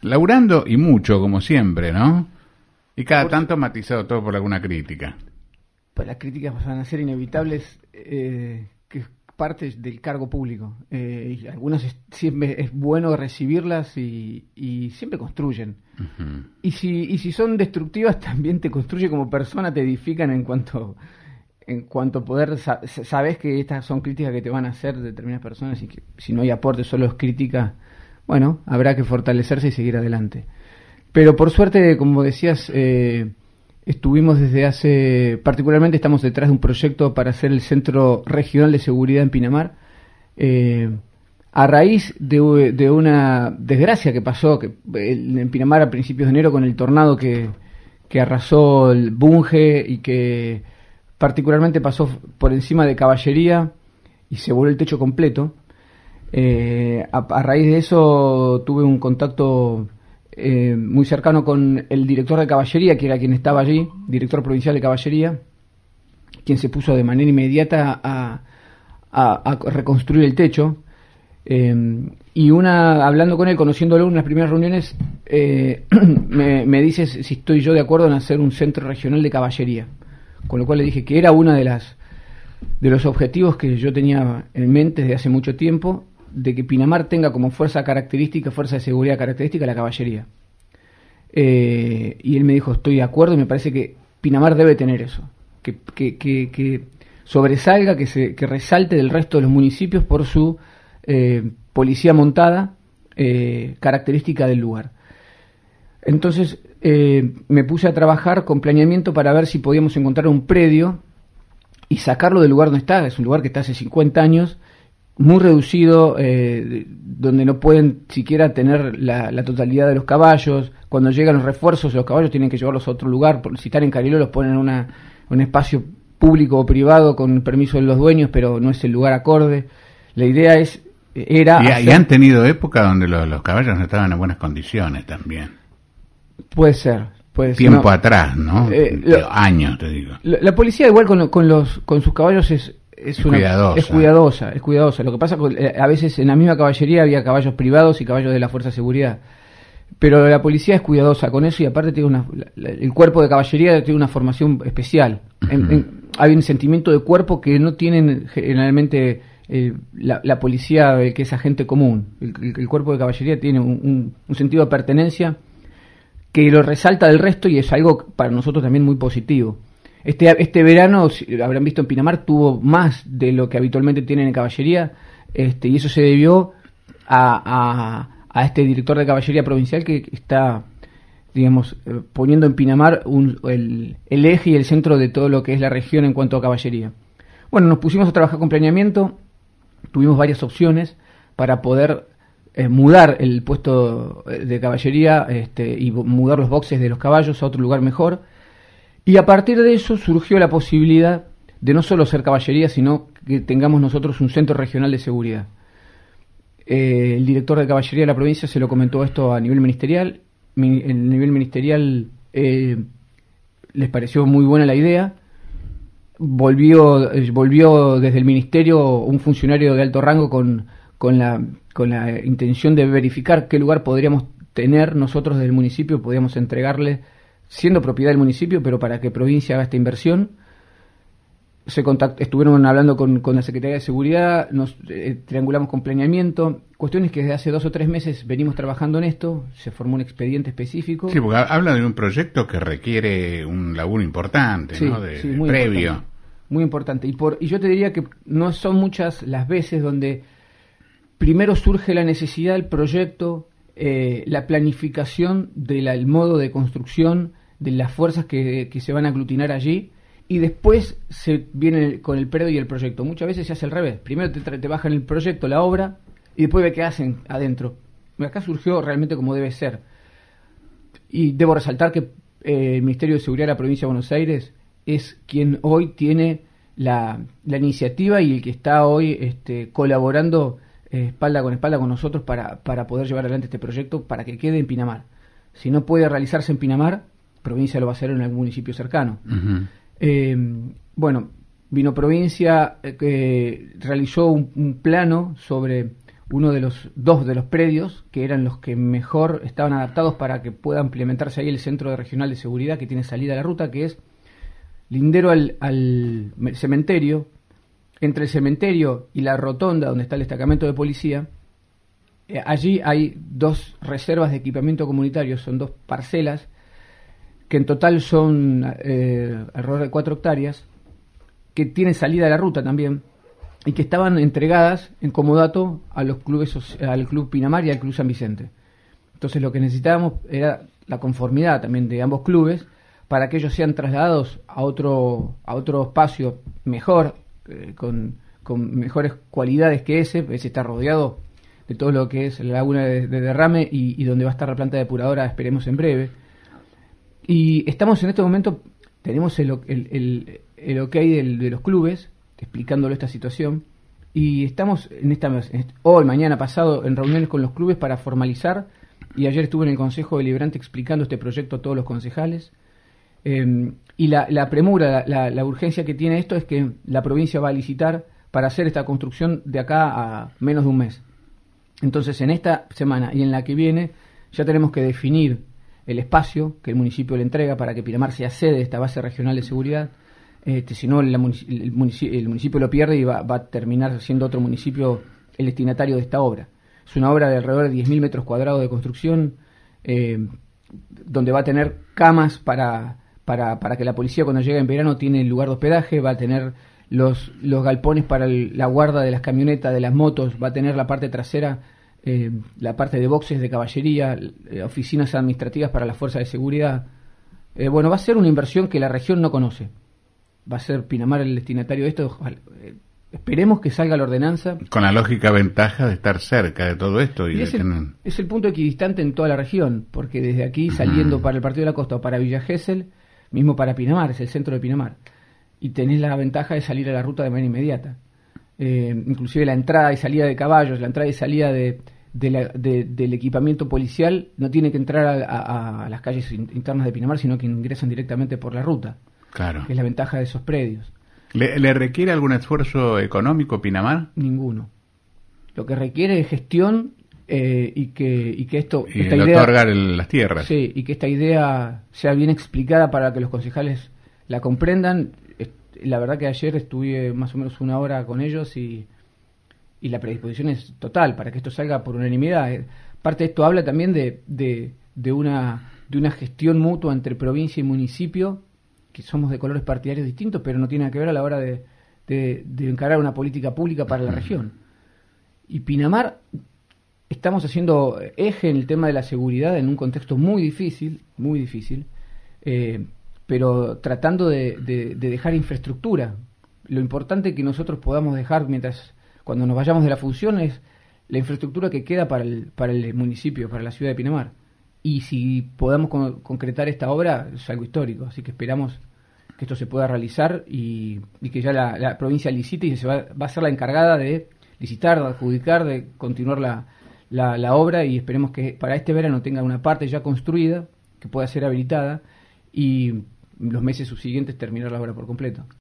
Laburando y mucho, como siempre, ¿no? Y cada tanto matizado todo por alguna crítica. Pues las críticas van a ser inevitables, que es parte del cargo público. Y algunas siempre es bueno recibirlas y siempre construyen. Uh-huh. Y si son destructivas, también te construye como persona, te edifican en cuanto poder, sabes que estas son críticas que te van a hacer determinadas personas y que si no hay aporte, solo es crítica, bueno, habrá que fortalecerse y seguir adelante. Pero por suerte, como decías, estuvimos particularmente estamos detrás de un proyecto para hacer el Centro Regional de Seguridad en Pinamar, a raíz de una desgracia que pasó en Pinamar a principios de enero con el tornado que arrasó el Bunge y que particularmente pasó por encima de Caballería y se voló el techo completo. A raíz de eso tuve un contacto muy cercano con el director de Caballería, que era quien estaba allí, director provincial de Caballería, quien se puso de manera inmediata a reconstruir el techo. Y hablando con él, conociéndolo en las primeras reuniones, me dice si estoy yo de acuerdo en hacer un centro regional de Caballería, con lo cual le dije que era una de los objetivos que yo tenía en mente desde hace mucho tiempo, de que Pinamar tenga como fuerza de seguridad característica la caballería. Y él me dijo, estoy de acuerdo, y me parece que Pinamar debe tener eso, que sobresalga, que resalte del resto de los municipios por su policía montada, característica del lugar. Entonces me puse a trabajar con planeamiento para ver si podíamos encontrar un predio y sacarlo del lugar donde está. Es un lugar que está hace 50 años, muy reducido, donde no pueden siquiera tener la totalidad de los caballos. Cuando llegan los refuerzos, los caballos tienen que llevarlos a otro lugar. Si están en Cariló, los ponen en un espacio público o privado con permiso de los dueños, pero no es el lugar acorde. La idea era... Y han tenido época donde los caballos no estaban en buenas condiciones también. Puede ser. Tiempo atrás, ¿no? Años, te digo. La policía igual con sus caballos es cuidadosa. Lo que pasa es que a veces en la misma caballería había caballos privados y caballos de la Fuerza de Seguridad. Pero la policía es cuidadosa con eso y aparte tiene el cuerpo de caballería tiene una formación especial. Uh-huh. Hay un sentimiento de cuerpo que no tienen generalmente la policía, que es agente común. El cuerpo de caballería tiene un sentido de pertenencia que lo resalta del resto y es algo para nosotros también muy positivo. Este verano, habrán visto en Pinamar, tuvo más de lo que habitualmente tienen en caballería, y eso se debió a este director de caballería provincial que está, digamos, poniendo en Pinamar el eje y el centro de todo lo que es la región en cuanto a caballería. Bueno, nos pusimos a trabajar con planeamiento, tuvimos varias opciones para poder mudar el puesto de caballería y mudar los boxes de los caballos a otro lugar mejor. Y a partir de eso surgió la posibilidad de no solo ser caballería, sino que tengamos nosotros un centro regional de seguridad. El director de caballería de la provincia se lo comentó esto a nivel ministerial. El nivel ministerial les pareció muy buena la idea. Volvió desde el ministerio un funcionario de alto rango con la intención de verificar qué lugar podríamos tener nosotros desde el municipio, podríamos entregarle, siendo propiedad del municipio, pero para que provincia haga esta inversión. Estuvieron hablando con la Secretaría de Seguridad, nos triangulamos con planeamiento, cuestiones que desde hace 2 o 3 meses venimos trabajando en esto, se formó un expediente específico. Sí, porque habla de un proyecto que requiere un laburo importante, sí, ¿no? Muy previo. Importante, muy importante. Y yo te diría que no son muchas las veces donde primero surge la necesidad del proyecto, la planificación del modo de construcción, de las fuerzas que se van a aglutinar allí, y después se viene con el predio y el proyecto. Muchas veces se hace al revés. Primero te bajan el proyecto, la obra, y después ve qué hacen adentro. Acá surgió realmente como debe ser. Y debo resaltar que el Ministerio de Seguridad de la Provincia de Buenos Aires es quien hoy tiene la iniciativa y el que está hoy colaborando espalda con nosotros para poder llevar adelante este proyecto para que quede en Pinamar. Si no puede realizarse en Pinamar, provincia lo va a hacer en algún municipio cercano. Uh-huh. Bueno, vino provincia, realizó un plano sobre uno de los dos de los predios que eran los que mejor estaban adaptados para que pueda implementarse ahí el Centro Regional de Seguridad, que tiene salida a la ruta, que es lindero al cementerio. Entre el cementerio y la rotonda donde está el destacamento de policía, allí hay 2 reservas de equipamiento comunitario, son 2 parcelas que en total son alrededor de 4 hectáreas, que tienen salida a la ruta también, y que estaban entregadas en comodato a los clubes, al Club Pinamar y al Club San Vicente. Entonces lo que necesitábamos era la conformidad también de ambos clubes para que ellos sean trasladados a otro espacio mejor, con mejores cualidades que ese está rodeado de todo lo que es la laguna de derrame y donde va a estar la planta depuradora, esperemos en breve. Y estamos en este momento, tenemos el ok de los clubes, explicándole esta situación, y estamos hoy, mañana, pasado, en reuniones con los clubes para formalizar, y ayer estuve en el Consejo Deliberante explicando este proyecto a todos los concejales, y la premura, la urgencia que tiene esto es que la provincia va a licitar para hacer esta construcción de acá a menos de un mes. Entonces, en esta semana y en la que viene, ya tenemos que definir el espacio que el municipio le entrega para que Pinamar sea sede de esta base regional de seguridad. Si no, el municipio lo pierde y va a terminar siendo otro municipio el destinatario de esta obra. Es una obra de alrededor de 10.000 metros cuadrados de construcción, donde va a tener camas para que la policía, cuando llegue en verano, tiene el lugar de hospedaje, va a tener los galpones para la guarda de las camionetas, de las motos, va a tener la parte trasera, la parte de boxes de caballería, oficinas administrativas para las fuerzas de seguridad. Va a ser una inversión que la región no conoce. Va a ser Pinamar el destinatario de esto. Esperemos que salga la ordenanza. Con la lógica ventaja de estar cerca de todo esto. Es el punto equidistante en toda la región, porque desde aquí, saliendo para el Partido de la Costa o para Villa Gesell, mismo para Pinamar, es el centro de Pinamar. Y tenés la ventaja de salir a la ruta de manera inmediata. Inclusive la entrada y salida de caballos, la entrada y salida del equipamiento policial no tiene que entrar a las calles internas de Pinamar, sino que ingresan directamente por la ruta. Claro. Que es la ventaja de esos predios. ¿Le requiere algún esfuerzo económico Pinamar? Ninguno. Lo que requiere es gestión y que esto... Y esta idea, otorgar las tierras. Sí, y que esta idea sea bien explicada para que los concejales la comprendan. La verdad que ayer estuve más o menos 1 hora con ellos y la predisposición es total para que esto salga por unanimidad. Parte de esto habla también de una gestión mutua entre provincia y municipio, que somos de colores partidarios distintos, pero no tiene nada que ver a la hora de encarar una política pública para la región. Y Pinamar, estamos haciendo eje en el tema de la seguridad en un contexto muy difícil, pero tratando de dejar infraestructura. Lo importante que nosotros podamos dejar cuando nos vayamos de la función es la infraestructura que queda para el municipio, para la ciudad de Pinamar. Y si podamos concretar esta obra, es algo histórico. Así que esperamos que esto se pueda realizar y que ya la provincia licite y va a ser la encargada de licitar, de adjudicar, de continuar la obra, y esperemos que para este verano tenga una parte ya construida, que pueda ser habilitada, y los meses subsiguientes terminar la obra por completo.